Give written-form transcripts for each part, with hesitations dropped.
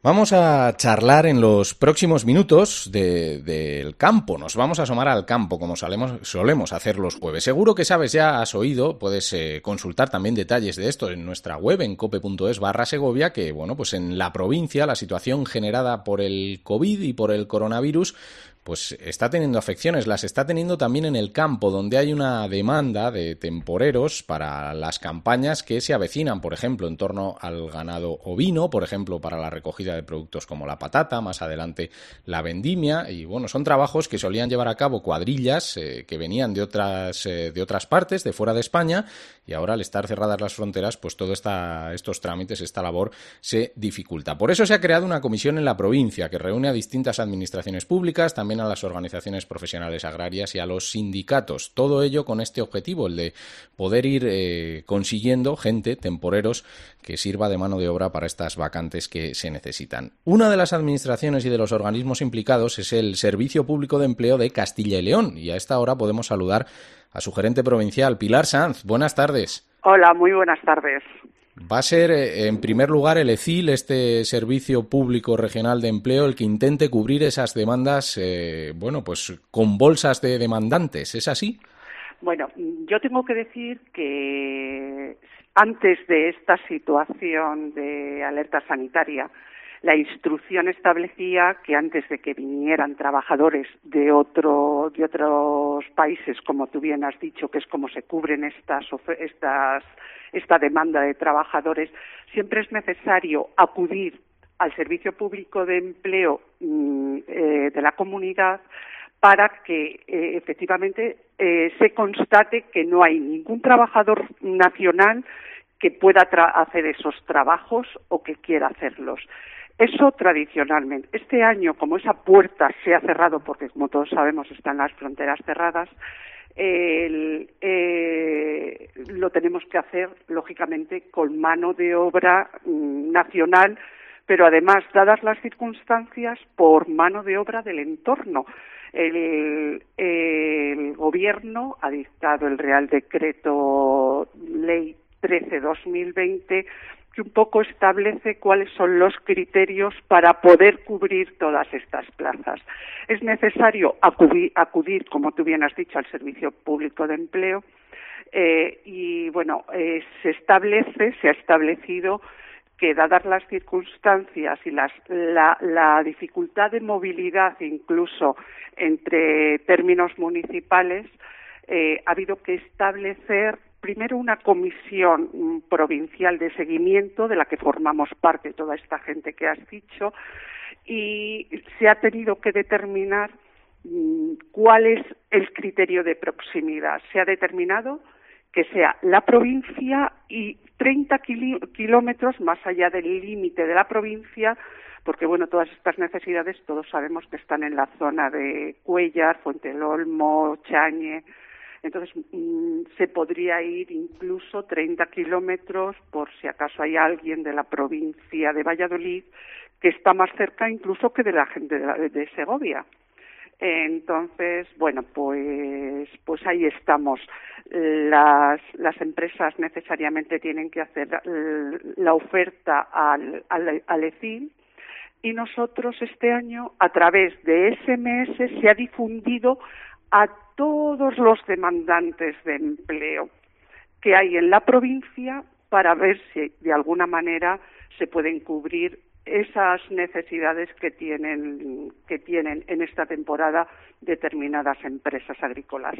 Vamos a charlar en los próximos minutos del campo. Nos vamos a asomar al campo, como solemos hacer los jueves. Seguro que sabes, ya has oído, puedes consultar también detalles de esto en nuestra web, en cope.es/Segovia, que, bueno, pues en la provincia la situación generada por el COVID y por el coronavirus pues está teniendo afecciones, las está teniendo también en el campo, donde hay una demanda de temporeros para las campañas que se avecinan, por ejemplo, en torno al ganado ovino, por ejemplo, para la recogida de productos como la patata, más adelante la vendimia, y bueno, son trabajos que solían llevar a cabo cuadrillas que venían de otras partes, de fuera de España, y ahora al estar cerradas las fronteras, pues todos estos trámites, esta labor se dificulta. Por eso se ha creado una comisión en la provincia que reúne a distintas administraciones públicas, también a las organizaciones profesionales agrarias y a los sindicatos. Todo ello con este objetivo, el de poder ir consiguiendo gente, temporeros, que sirva de mano de obra para estas vacantes que se necesitan. Una de las administraciones y de los organismos implicados es el Servicio Público de Empleo de Castilla y León, y a esta hora podemos saludar a su gerente provincial, Pilar Sanz. Buenas tardes. Hola, muy buenas tardes. Va a ser, en primer lugar, el ECIL, este Servicio Público Regional de Empleo, el que intente cubrir esas demandas, pues con bolsas de demandantes. ¿Es así? Bueno, yo tengo que decir que antes de esta situación de alerta sanitaria, la instrucción establecía que antes de que vinieran trabajadores de otros países, como tú bien has dicho, que es como se cubren esta demanda de trabajadores, siempre es necesario acudir al Servicio Público de Empleo de la comunidad para que efectivamente se constate que no hay ningún trabajador nacional que pueda hacer esos trabajos o que quiera hacerlos. Eso tradicionalmente. Este año, como esa puerta se ha cerrado, porque como todos sabemos están las fronteras cerradas, lo tenemos que hacer, lógicamente, con mano de obra nacional, pero además, dadas las circunstancias, por mano de obra del entorno. El Gobierno ha dictado el Real Decreto Ley 13/2020, que un poco establece cuáles son los criterios para poder cubrir todas estas plazas. Es necesario acudir, como tú bien has dicho, al Servicio Público de Empleo y, se ha establecido que, dadas las circunstancias y la dificultad de movilidad incluso entre términos municipales, ha habido que establecer primero una comisión provincial de seguimiento de la que formamos parte toda esta gente que has dicho, y se ha tenido que determinar cuál es el criterio de proximidad. Se ha determinado que sea la provincia y 30 kilómetros más allá del límite de la provincia, porque todas estas necesidades todos sabemos que están en la zona de Cuéllar, Fuentelolmo, Chañe. Entonces, se podría ir incluso 30 kilómetros por si acaso hay alguien de la provincia de Valladolid que está más cerca incluso que de la gente de Segovia. Entonces, pues ahí estamos. Las empresas necesariamente tienen que hacer la oferta al ECIL, y nosotros este año, a través de SMS, se ha difundido a todos los demandantes de empleo que hay en la provincia para ver si de alguna manera se pueden cubrir esas necesidades que tienen en esta temporada determinadas empresas agrícolas.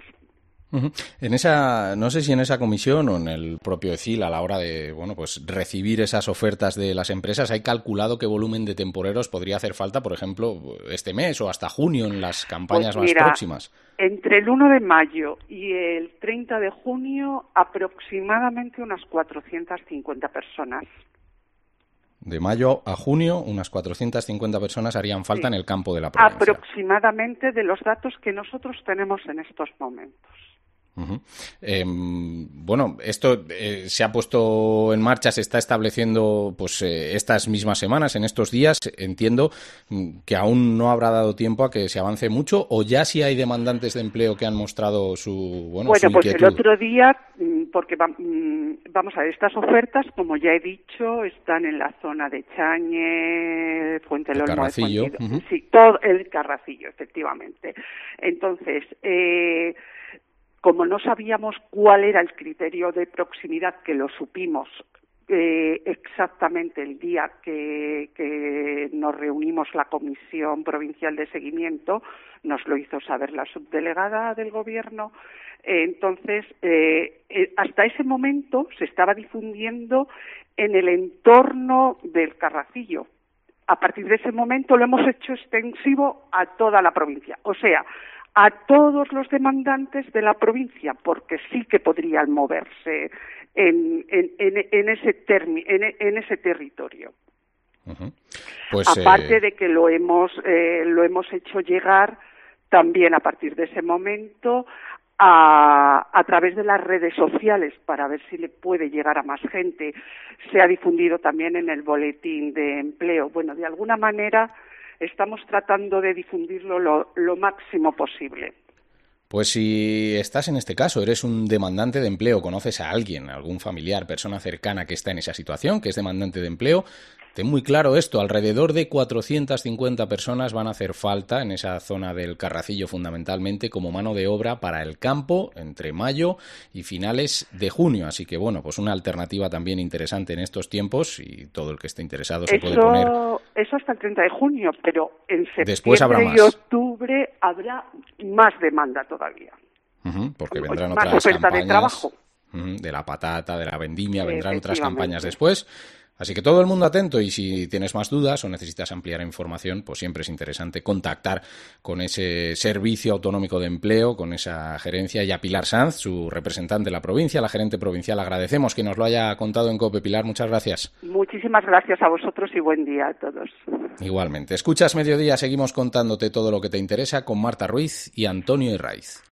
No sé si en esa comisión o en el propio ECIL, a la hora de recibir esas ofertas de las empresas, hay calculado qué volumen de temporeros podría hacer falta, por ejemplo, este mes o hasta junio en las campañas más próximas. Entre el 1 de mayo y el 30 de junio, aproximadamente unas 450 personas. De mayo a junio, unas 450 personas harían falta en el campo de la provincia. Aproximadamente, de los datos que nosotros tenemos en estos momentos. Uh-huh. Bueno, esto se ha puesto en marcha, se está estableciendo pues estas mismas semanas, en estos días. Entiendo que aún no habrá dado tiempo a que se avance mucho, o ya sí hay demandantes de empleo que han mostrado su su pues inquietud. El otro día, porque vamos a ver, estas ofertas, como ya he dicho, están en la zona de Chañe, Fuente del Olmo, uh-huh. Sí, todo el Carracillo, efectivamente. Entonces, como no sabíamos cuál era el criterio de proximidad, que lo supimos exactamente el día que nos reunimos la Comisión Provincial de Seguimiento, nos lo hizo saber la subdelegada del Gobierno. Entonces, hasta ese momento se estaba difundiendo en el entorno del Carracillo. A partir de ese momento lo hemos hecho extensivo a toda la provincia. O sea, a todos los demandantes de la provincia, porque sí que podrían moverse en ese territorio. Uh-huh. Pues, aparte de que lo hemos hecho llegar también a partir de ese momento a través de las redes sociales, para ver si le puede llegar a más gente. Se ha difundido también en el boletín de empleo. Bueno, de alguna manera estamos tratando de difundirlo lo máximo posible. Pues si estás en este caso, eres un demandante de empleo, conoces a alguien, algún familiar, persona cercana que está en esa situación, que es demandante de empleo, ten muy claro esto, alrededor de 450 personas van a hacer falta en esa zona del Carracillo fundamentalmente como mano de obra para el campo entre mayo y finales de junio. Así que bueno, pues una alternativa también interesante en estos tiempos y todo el que esté interesado se puede poner. Eso hasta el 30 de junio, pero en Después habrá septiembre más. y octubre habrá más demanda todavía. Uh-huh, porque vendrán más otras oferta campañas de trabajo. De la patata, de la vendimia, vendrán otras campañas después. Así que todo el mundo atento, y si tienes más dudas o necesitas ampliar información, pues siempre es interesante contactar con ese Servicio Autonómico de Empleo, con esa gerencia, y a Pilar Sanz, su representante de la provincia, la gerente provincial. Agradecemos que nos lo haya contado en COPE. Pilar, muchas gracias. Muchísimas gracias a vosotros y buen día a todos. Igualmente. Escuchas Mediodía, seguimos contándote todo lo que te interesa con Marta Ruiz y Antonio Herraiz.